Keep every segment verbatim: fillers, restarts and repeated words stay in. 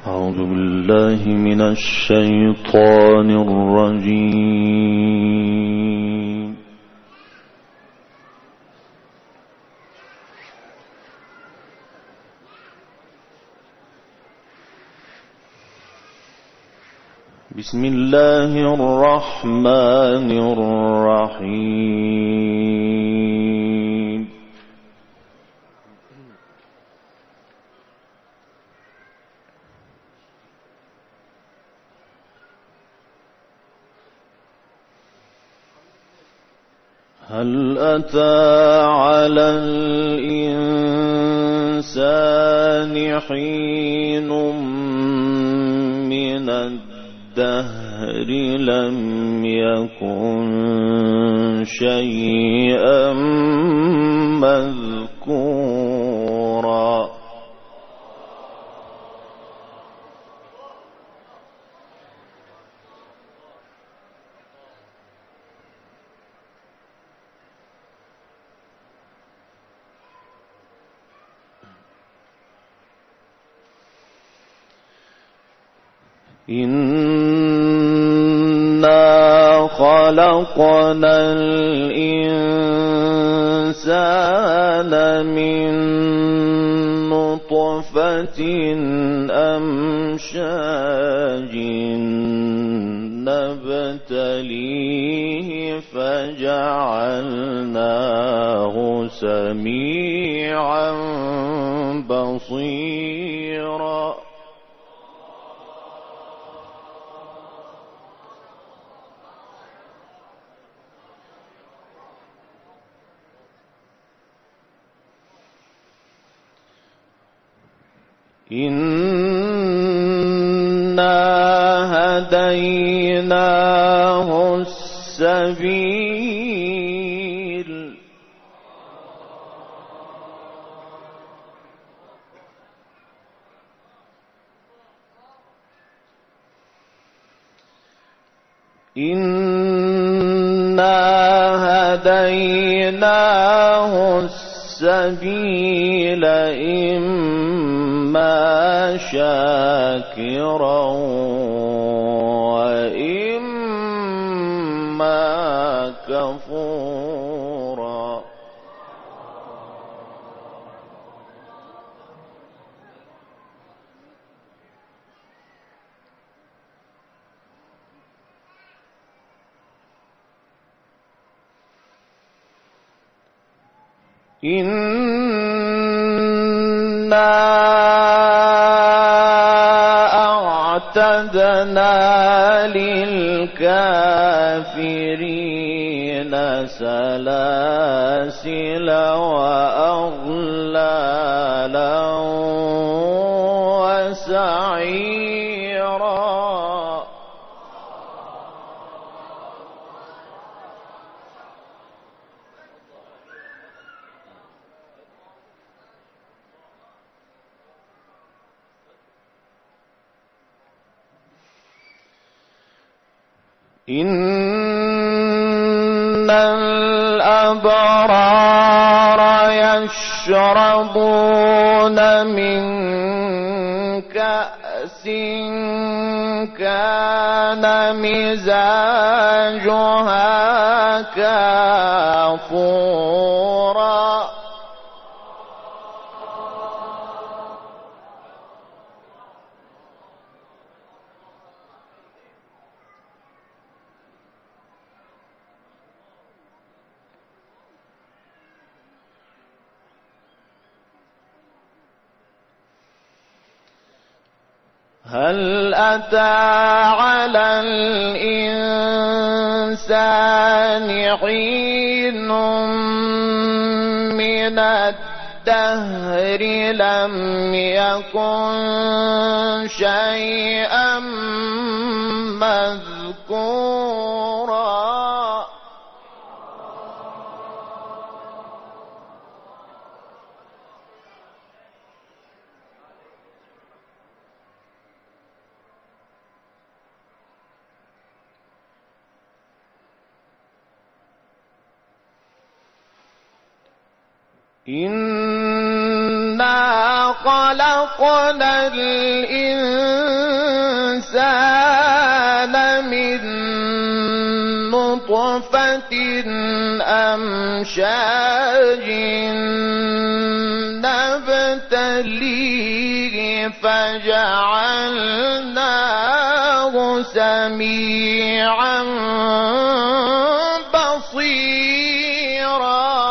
أعوذ بالله من الشيطان الرجيم. بسم الله الرحمن الرحيم. هل أتى على الإنسان حين من الدهر لم يكن شيئا مذكورا إنا خلقنا الإنسان من نطفة أمشاج نبتليه فجعلناه سميعا بصيرا إنا هديناه السبيل إنا هديناه السبيل إما شاكرا وإما كفورا إنا أعتدنا للكافرين سلاسل وأغلالا وسعيرا إن الأبرار يشربون من كأس كان مزاجها كافورا هل أتى على الإنسان حين من الدهر لم يكن شيئا مذكورا إنا خلقنا الإنسان من نطفة أمشاج نبتليه فجعلناه سميعا بصيرا.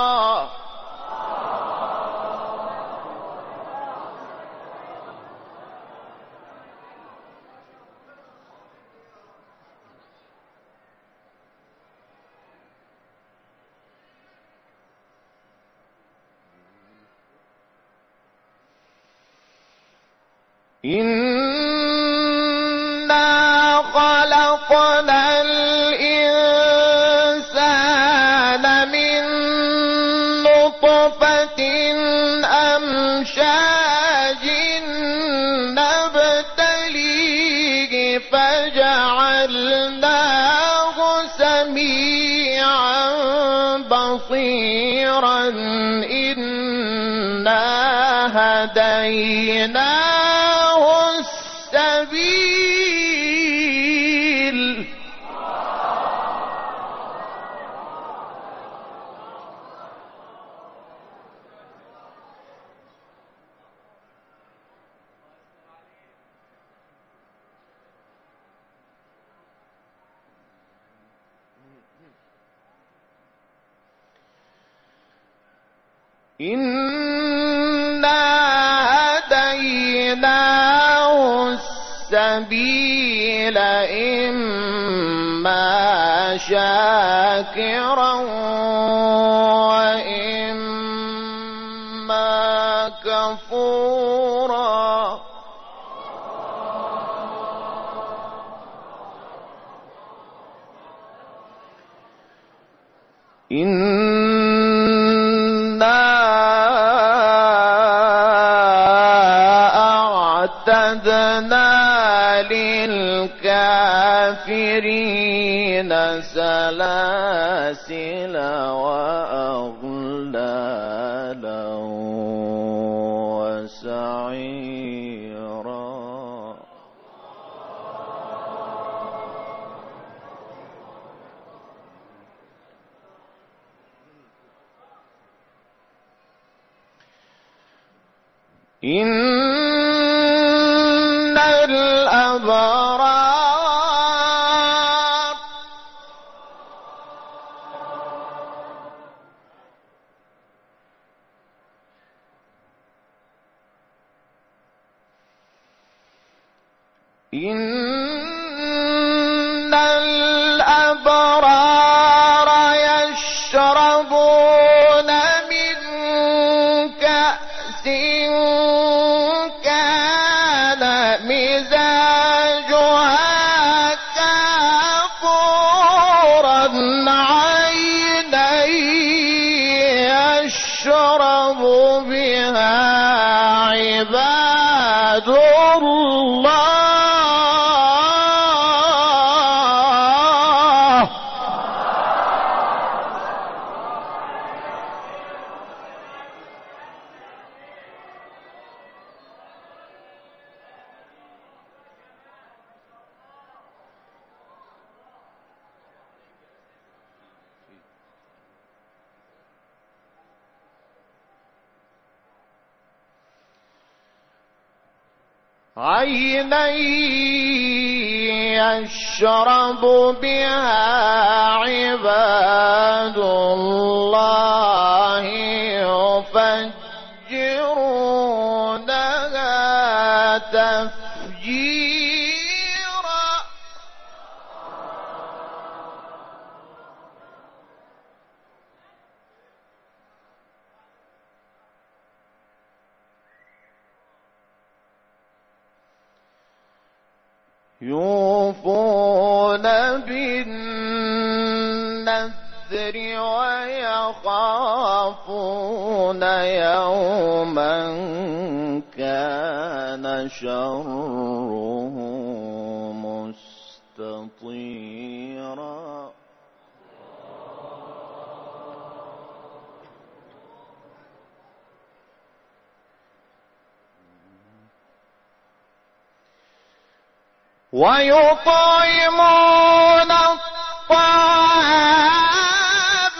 إنا خلقنا الإنسان من نطفة أمشاج نبتليه فجعلناه سميعا بصيرا. إنا هديناه السبيل. إنا هديناه السبيل إما شاكرا وإما كفورا. أعتدنا للكافرين سلاسل وأغلالا وسعيرا. إن الأبرار إن الأبرار يشربون من كأس كان مزاجها كافورا عينا يشرب بها عباد الله. عينا يشرب بها عباد الله يفجرونها تفجيرا. يوفون بالنذر ويخافون يوما كان شره مستطيرا. ويطعمون الطعام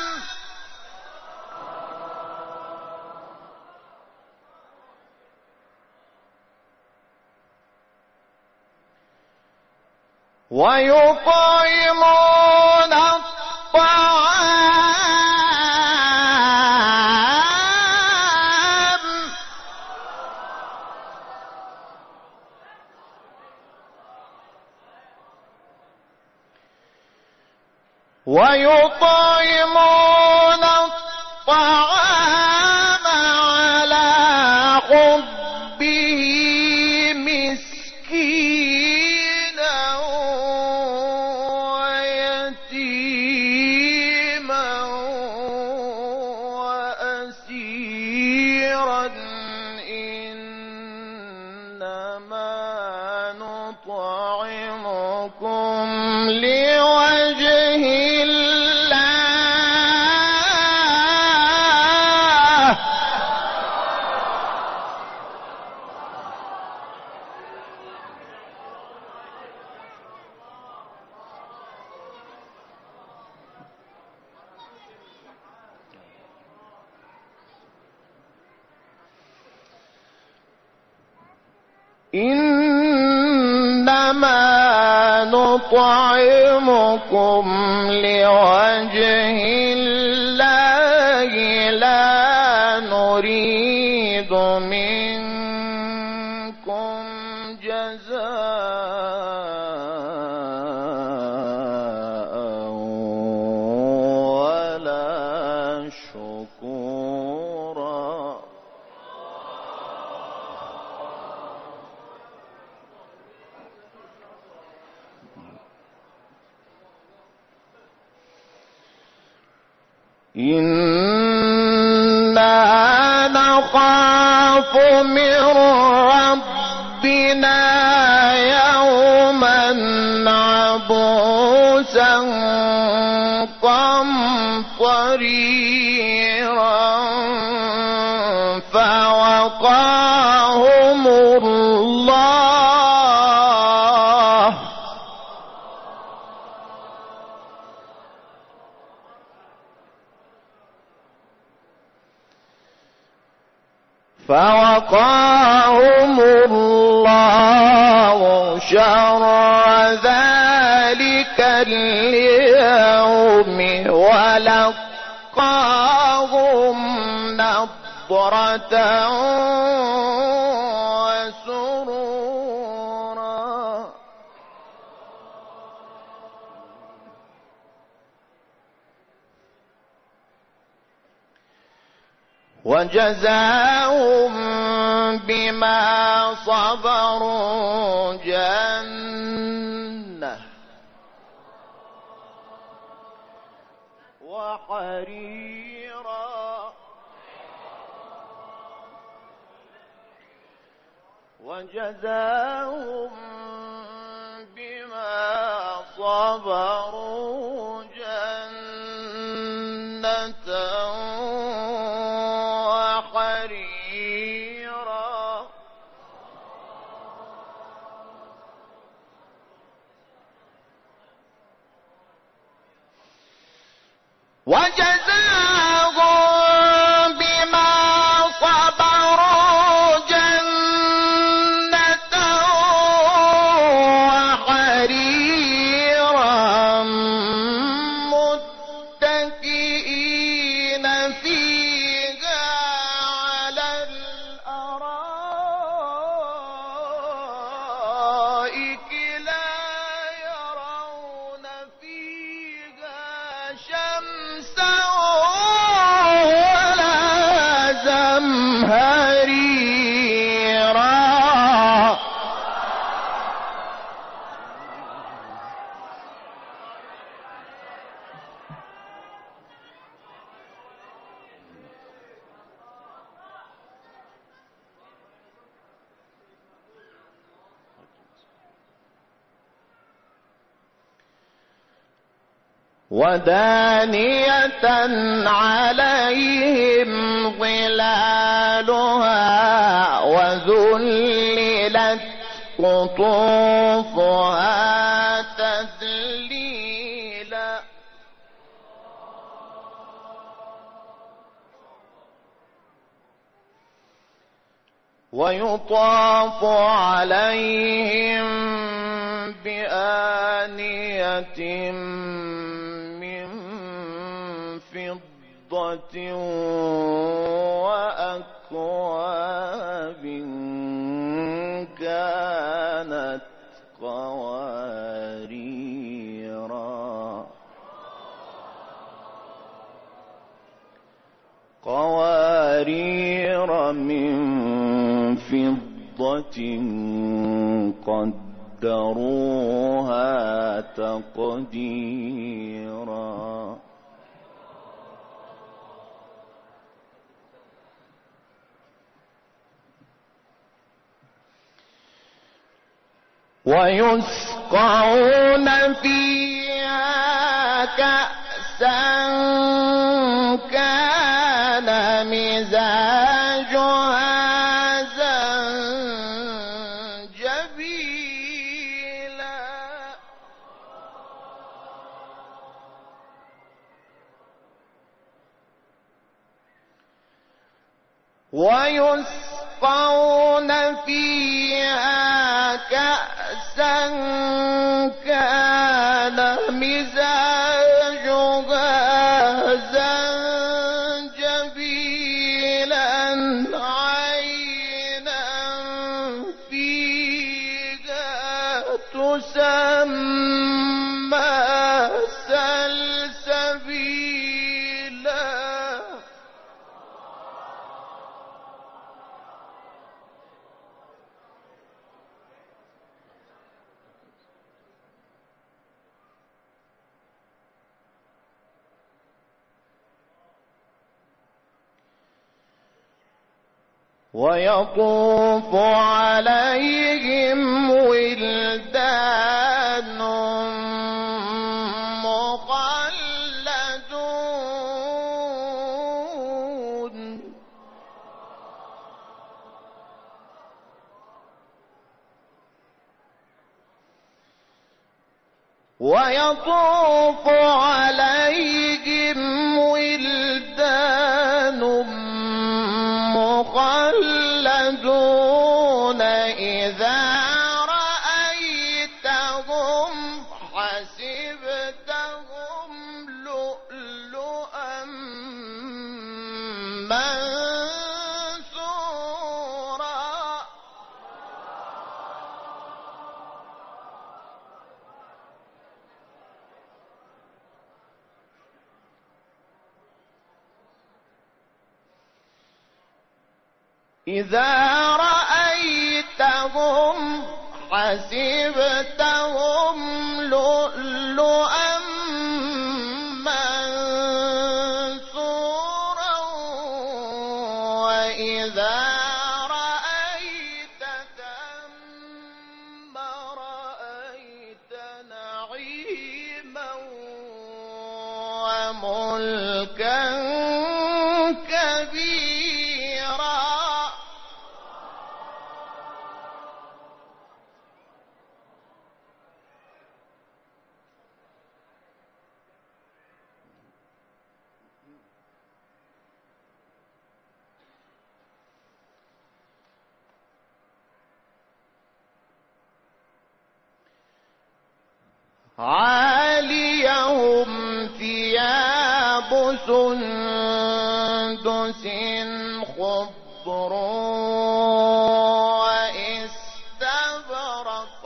ويطعمون الطعام ويطعمون الطعام على حبه مسكينا ويتيما وأسيرا إنما نطعمكم لوجه الله إنما نطعمكم لوجه الله لا نريد منكم جزاء ولا شكورا إنا نخاف من ربنا يوما عبوسا قمطريرا فوقاهم الله فوقاهم الله شر ذلك اليوم ولقاهم نضرة وسرورا وجزاهم بما صبروا جنة وحريرا وجزاهم بما صبروا جنة وحريرا وجزاهم بما صبروا جنة وحريرا متكئين فيها على الأرائك لا يرون فيها شمسا ولا زمهريرا ودانية عليهم ظلالها وذللت قطوفها تذليلا ويطاف عليهم بآنية من فضة وأكواب كانت قواريرا قوارير من فضة قدروها تقديرا ويسقون فيها كأسا كان مزاجها ويسقون فيها كأسا كان مزاجها زنجبيلا عينا فيها تسمى سلسبيلا ويطوف عليهم ولدان مخلدون ويطوف عليهم ولدان مخلدون إذا رأيتهم حسبتهم لؤلؤا منثورا إذا رأيتهم حسبتهم لؤلؤا منثورا وإذا رأيت ثم رأيت نعيما وملكا كبيرا عاليهم ثياب سندس خضر واستبرق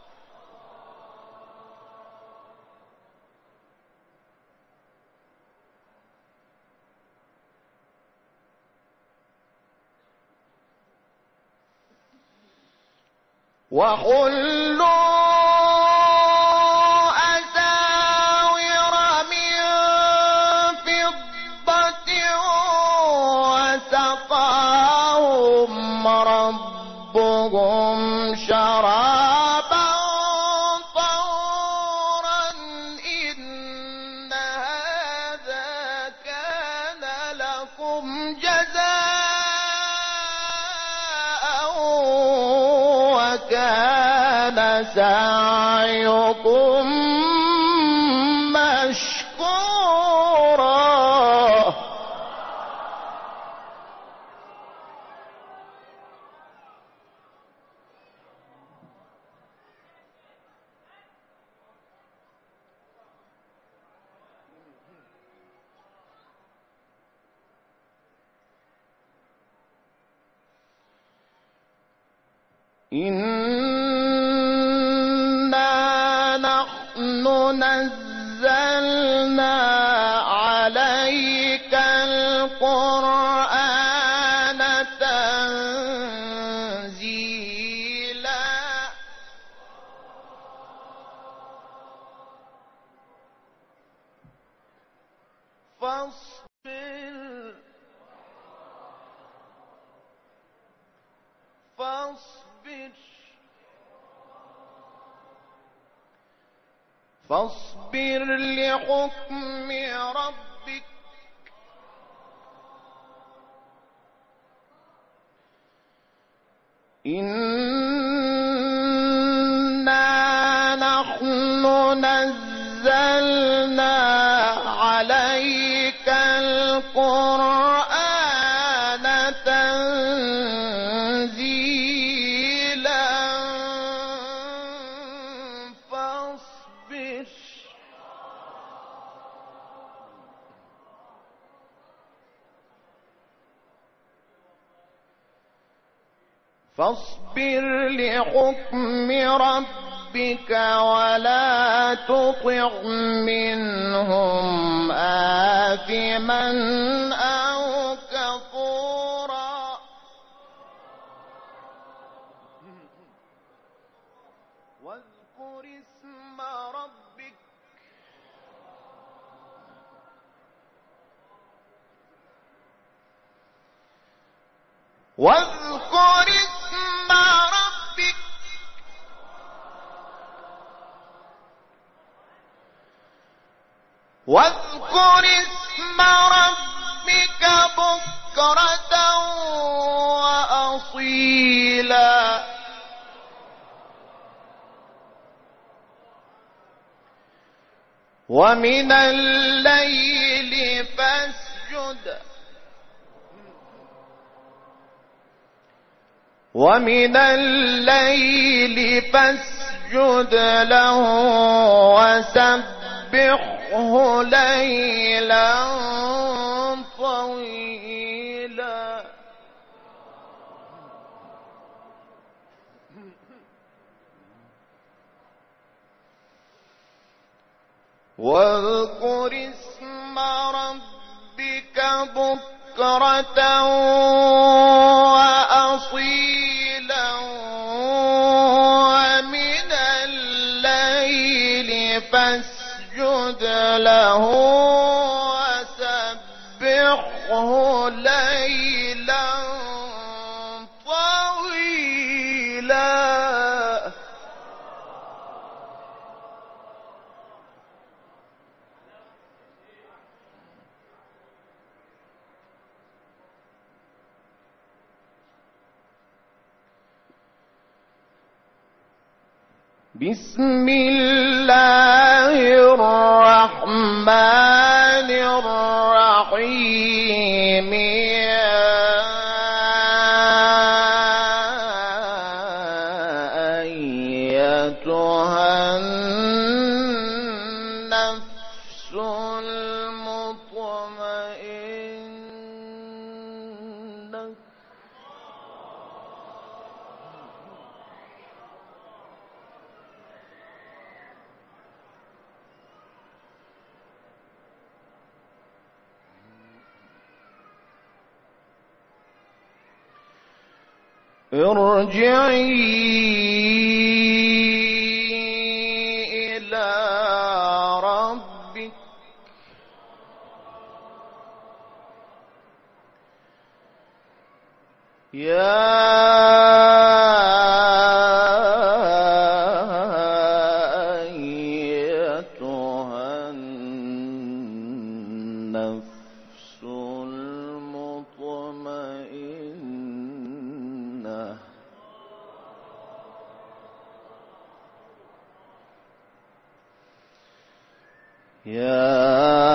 وحلوا ربهم شرابا طهورا إن هذا كان لكم جزاء كان سعيكم مشكورا. إنا نحن نزلنا عليك القرآن تنزيلا. فاصبر فاصبر فاصبر لحكم ربك إنا نحن نزلنا عليك القرآن تنزيلا. فاصبر فاصبر لحكم ربك ولا تطع منهم آثما أو كفورا. واذكر اسم ربك واذكر اسم ربك واذكر اسم ربك بكرة وأصيلا. ومن الليل فاسجد ومن الليل فاسجد له وسبحه ليلا طويلا. واذكر اسم ربك بكرة وأصيلا. ومن الليل فاسجد له وسبحه ليلا طويلا. بسم الله الرحمن الرحيم. يا أيتها النفس المطمئنة ارجعي إلى ربك يا أيتها النفس المطمئنة يا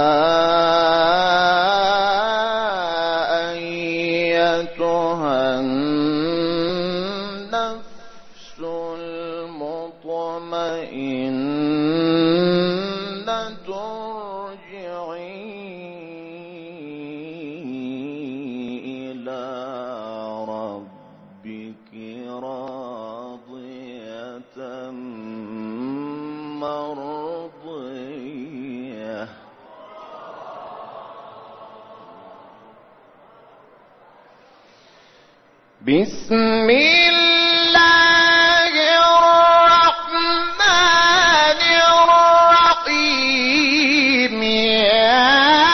أيتها النفس المطمئنة ارجعي إلى ربك راضية مرضية بسم الله الرحمن الرحيم يا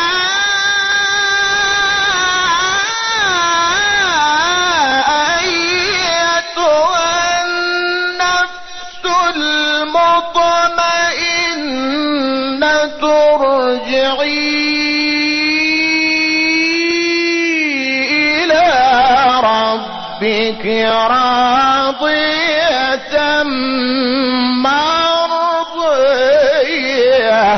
أيتها النفس المطمئنة ارجعي بك راضية مرضية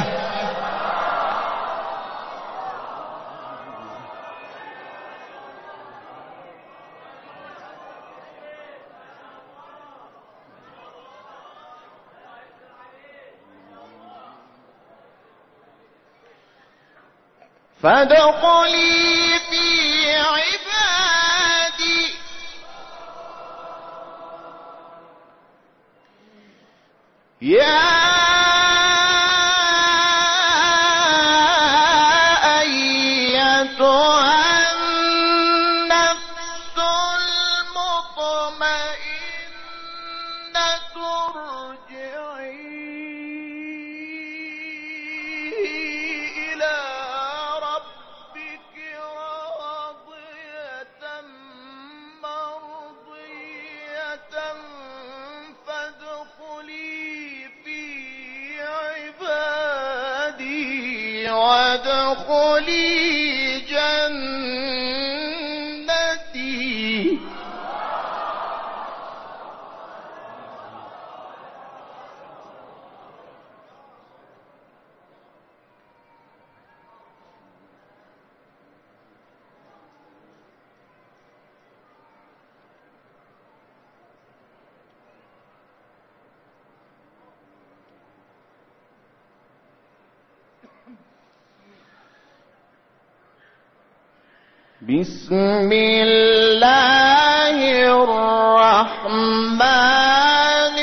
فادخلي في عبادي يا أيتها النفس المطمئنة ارجعي إلى ربك راضية مرضية فادخلي وادخلي جنتي بسم الله الرحمن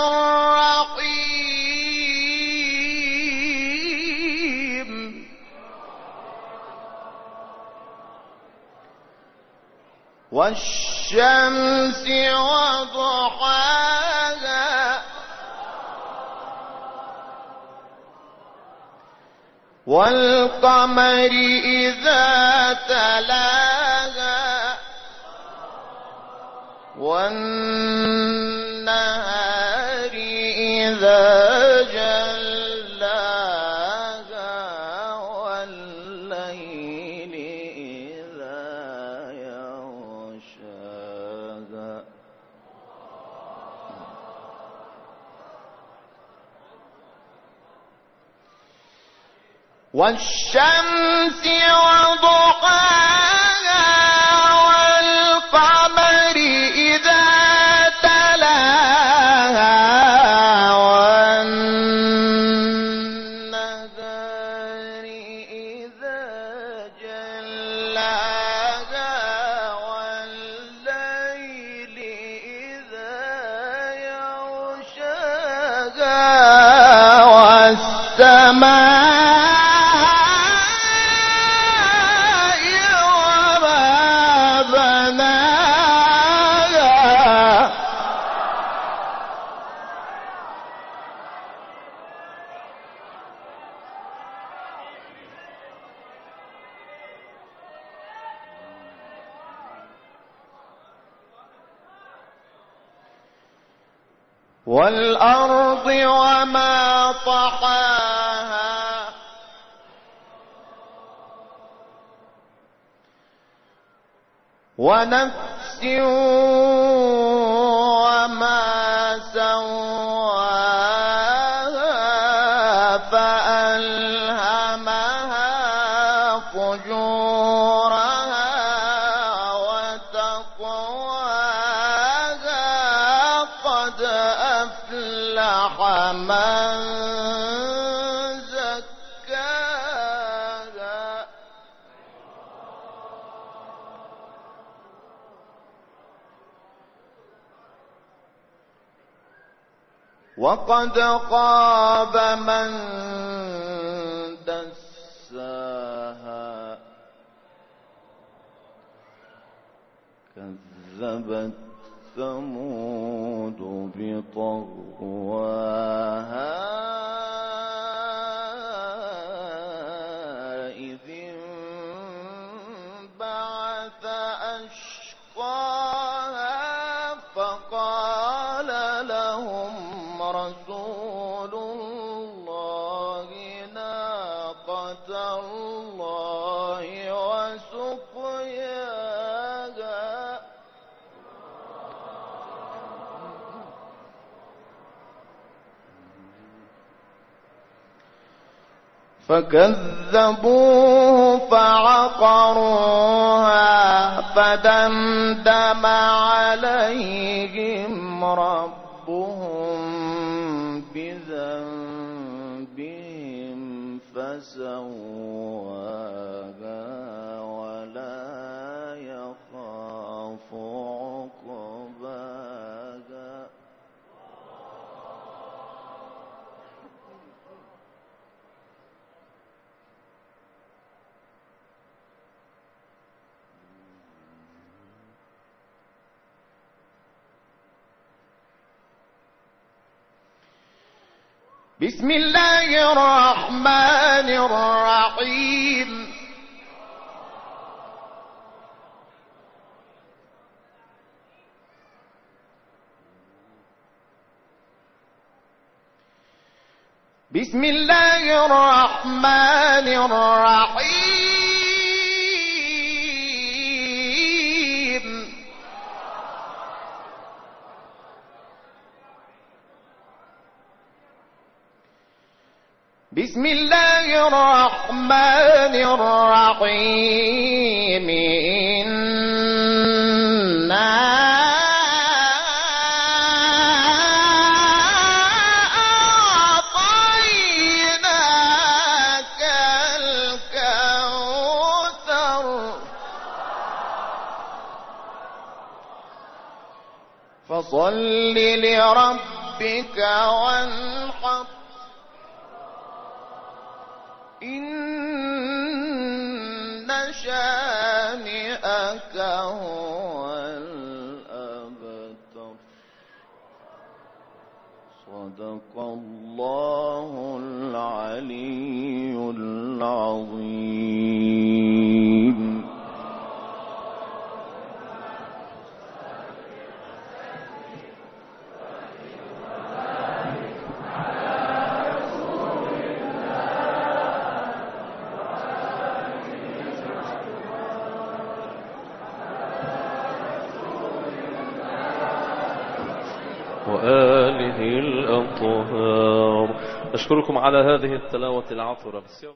الرحيم والشمس وضحاها والقمر إذا تلاها والنهار إذا جلاها والليل إذا يغشاها والشمس وضحاها والقمر إذا تلاها والنهار إذا جلاها والليل إذا يغشاها والسماء والأرض وما طحاها ونفس وما سواها فألهمها طواها قد أفلح من زكاها وقد خاب من دساها كذبت ثمود بطغواها إذ انبعث أشقاها فقال لهم رسول الله ناقة الله وسقياها فكذبوه فعقروها فدمدم عليهم ربهم بذنبهم فسواها ولا يخاف عقباها بسم الله الرحمن الرحيم بسم الله الرحمن الرحيم بسم الله الرحمن الرحيم إنا أعطيناك الكوثر فصل لربك وانحر إن شانئك هو الأبتر صدق الله العلي العظيم. وآله الأطهار. أشكركم على هذه التلاوة العطرة.